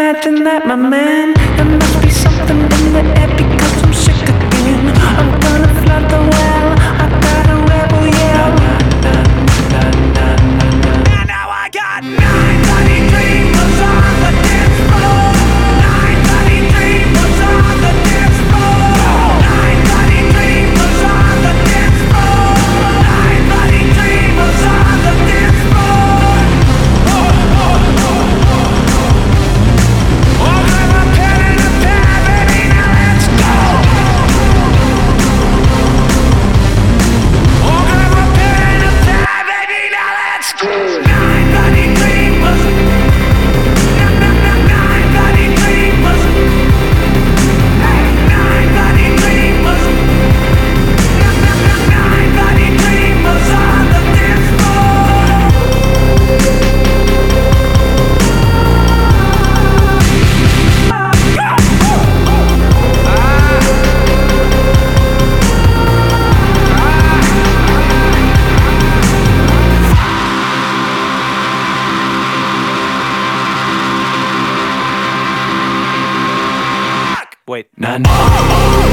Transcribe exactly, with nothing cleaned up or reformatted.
imagine that, my man. There must be something in the air because I'm sick again. I'm gonna flood the well. I got a rebel yell. And now I got nine bloody dreamers on the dance floor. Nine bloody dreamers on the dance floor. Nine bloody dreamers on the dance floor. Nine bloody dreamers on the dance floor. Oh, grab a pen and a pad, baby, now let's go. Oh, grab a pen and a pad, baby, now let's go. Nine bloody dreamers. Nine, nine, nine, nine bloody dreamers. Nine, nine bloody dreamers. Nine, nine, nine, nine bloody dreamers on the dance Wait, none.